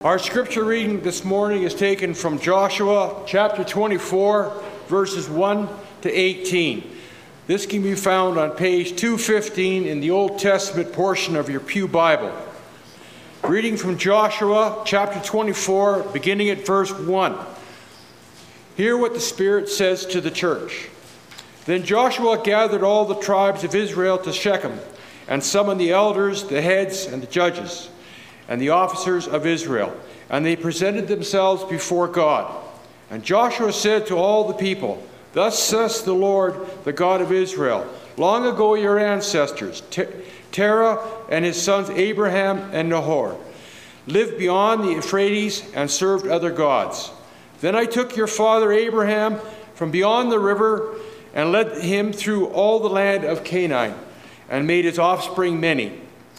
Our scripture reading this morning is taken from Joshua chapter 24, verses 1 to 18. This can be found on page 215 in the Old Testament portion of your Pew Bible. Reading from Joshua chapter 24, beginning at verse 1. Hear what the Spirit says to the church. Then Joshua gathered all the tribes of Israel to Shechem, and summoned the elders, the heads, and the judges, and the officers of Israel, and they presented themselves before God. And Joshua said to all the people, "Thus says the Lord, the God of Israel, long ago your ancestors, Terah and his sons Abraham and Nahor, lived beyond the Euphrates and served other gods. Then I took your father Abraham from beyond the river and led him through all the land of Canaan, and made his offspring many.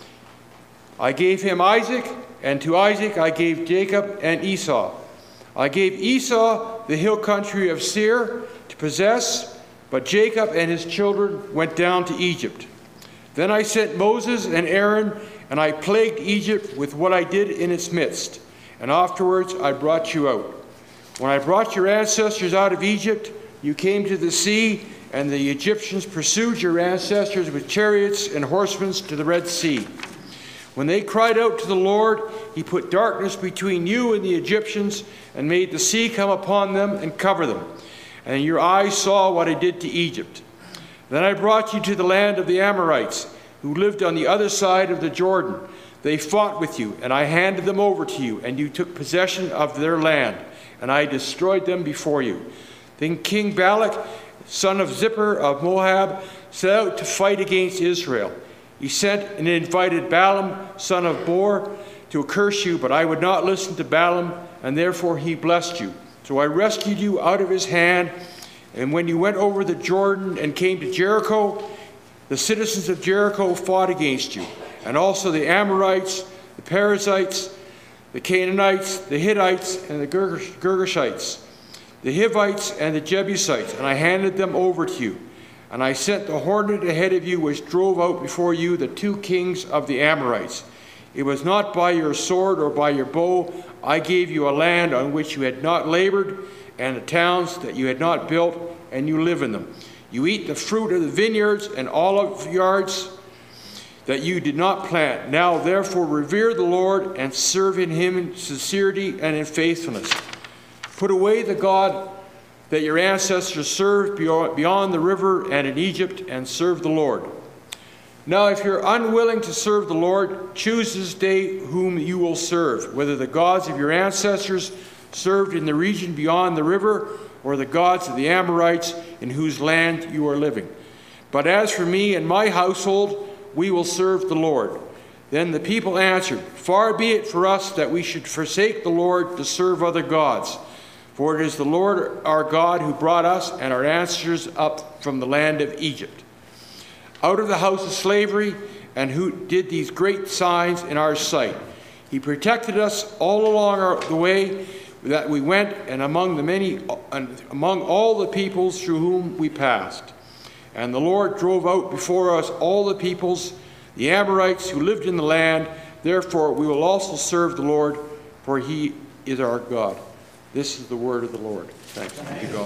I gave him Isaac, and to Isaac I gave Jacob and Esau. I gave Esau the hill country of Seir to possess, but Jacob and his children went down to Egypt. Then I sent Moses and Aaron, and I plagued Egypt with what I did in its midst. And afterwards I brought you out. When I brought your ancestors out of Egypt, you came to the sea, and the Egyptians pursued your ancestors with chariots and horsemen to the Red Sea. When they cried out to the Lord, he put darkness between you and the Egyptians, and made the sea come upon them and cover them. And your eyes saw what I did to Egypt. Then I brought you to the land of the Amorites, who lived on the other side of the Jordan. They fought with you, and I handed them over to you, and you took possession of their land, and I destroyed them before you. Then King Balak, son of Zippor of Moab, set out to fight against Israel. He sent and invited Balaam, son of Beor, to curse you, but I would not listen to Balaam, and therefore he blessed you. So I rescued you out of his hand, and when you went over the Jordan and came to Jericho, the citizens of Jericho fought against you, and also the Amorites, the Perizzites, the Canaanites, the Hittites, and the Girgashites, the Hivites and the Jebusites, and I handed them over to you. And I sent the hornet ahead of you, which drove out before you the two kings of the Amorites. It was not by your sword or by your bow. I gave you a land on which you had not labored, and the towns that you had not built, and you live in them. You eat the fruit of the vineyards and olive yards that you did not plant. Now therefore revere the Lord and serve in him in sincerity and in faithfulness. Put away the God that your ancestors served beyond the river and in Egypt, and serve the Lord. Now if you're unwilling to serve the Lord, choose this day whom you will serve, whether the gods of your ancestors served in the region beyond the river, or the gods of the Amorites in whose land you are living. But as for me and my household, we will serve the Lord." Then the people answered, "Far be it for us that we should forsake the Lord to serve other gods. For it is the Lord our God who brought us and our ancestors up from the land of Egypt, out of the house of slavery, and who did these great signs in our sight. He protected us all along the way that we went, and among all the peoples through whom we passed. And the Lord drove out before us all the peoples, the Amorites who lived in the land. Therefore we will also serve the Lord, for he is our God." This is the word of the Lord. Thanks be to God.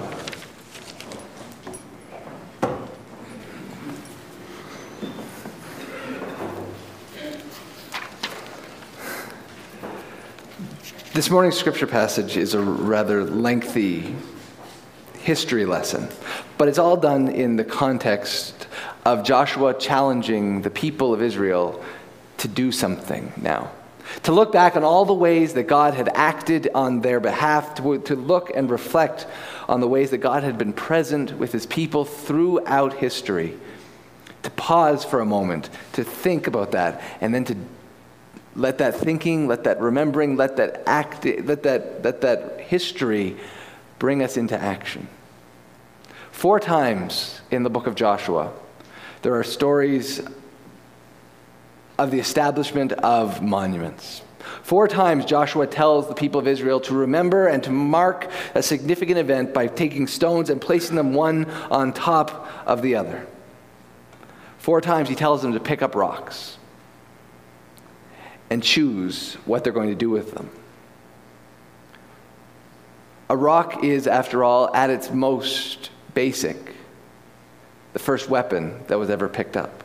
This morning's scripture passage is a rather lengthy history lesson, but it's all done in the context of Joshua challenging the people of Israel to do something now. To look back on all the ways that God had acted on their behalf, to look and reflect on the ways that God had been present with his people throughout history. To pause for a moment, to think about that, and then to let that thinking, let that remembering, let that history bring us into action. 4 times in the book of Joshua, there are stories of the establishment of monuments. 4 times Joshua tells the people of Israel to remember and to mark a significant event by taking stones and placing them one on top of the other. 4 times he tells them to pick up rocks. and choose what they're going to do with them. A rock is, after all, at its most basic, the first weapon that was ever picked up.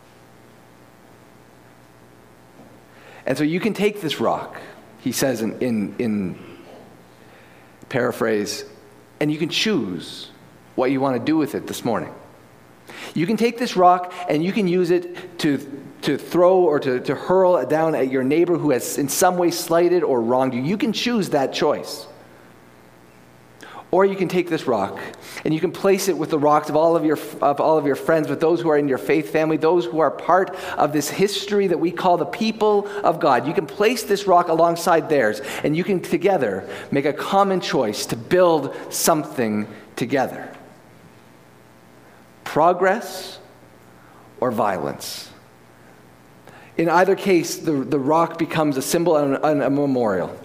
And so you can take this rock, he says in paraphrase, and you can choose what you want to do with it this morning. You can take this rock and you can use it to throw or to hurl it down at your neighbor who has in some way slighted or wronged you. You can choose that choice. Or you can take this rock and you can place it with the rocks of all of your friends, with those who are in your faith family, those who are part of this history that we call the people of God. You can place this rock alongside theirs, and you can together make a common choice to build something together. Progress or violence. In either case, the rock becomes a symbol and a memorial.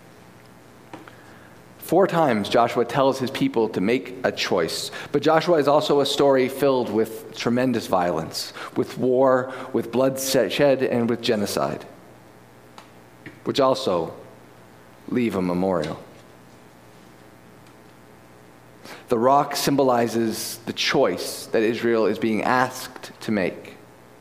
4 times Joshua tells his people to make a choice. But Joshua is also a story filled with tremendous violence, with war, with bloodshed, and with genocide, which also leave a memorial. The rock symbolizes the choice that Israel is being asked to make.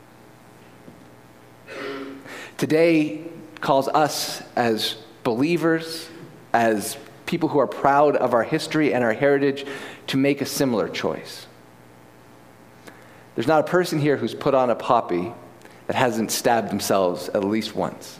Today calls us as believers, as people who are proud of our history and our heritage, to make a similar choice. There's not a person here who's put on a poppy that hasn't stabbed themselves at least once.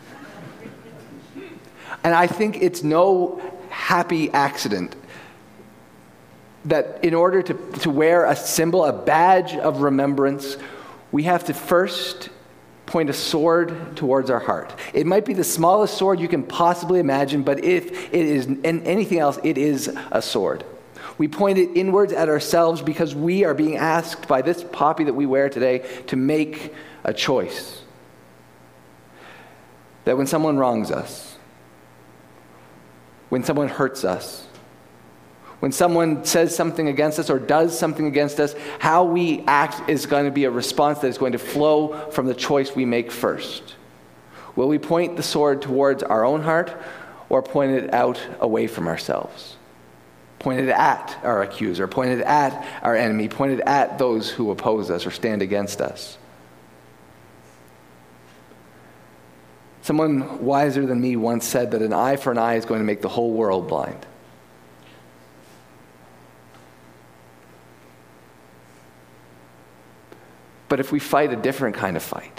And I think it's no happy accident that in order to wear a symbol, a badge of remembrance, we have to first point a sword towards our heart. It might be the smallest sword you can possibly imagine, but if it is anything else, it is a sword. We point it inwards at ourselves because we are being asked by this poppy that we wear today to make a choice. That when someone wrongs us, when someone hurts us, when someone says something against us or does something against us, how we act is going to be a response that is going to flow from the choice we make first. Will we point the sword towards our own heart or point it out away from ourselves? Point it at our accuser, point it at our enemy, point it at those who oppose us or stand against us. Someone wiser than me once said that an eye for an eye is going to make the whole world blind. But if we fight a different kind of fight,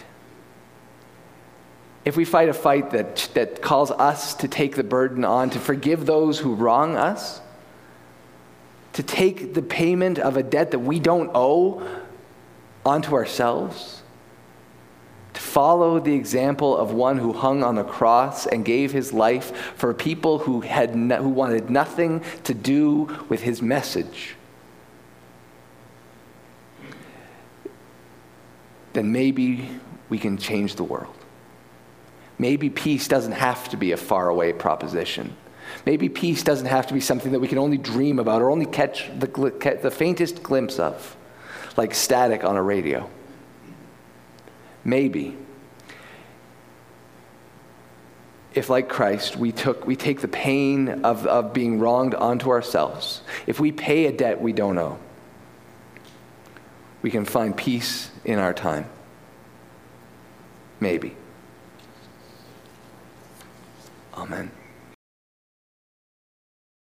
if we fight a fight that calls us to take the burden on, to forgive those who wrong us, to take the payment of a debt that we don't owe onto ourselves, to follow the example of one who hung on the cross and gave his life for people who wanted nothing to do with his message, then maybe we can change the world. Maybe peace doesn't have to be a faraway proposition. Maybe peace doesn't have to be something that we can only dream about or only catch the faintest glimpse of, like static on a radio. Maybe, if like Christ, we take the pain of being wronged onto ourselves, if we pay a debt we don't owe, we can find peace in our time. Maybe. Amen.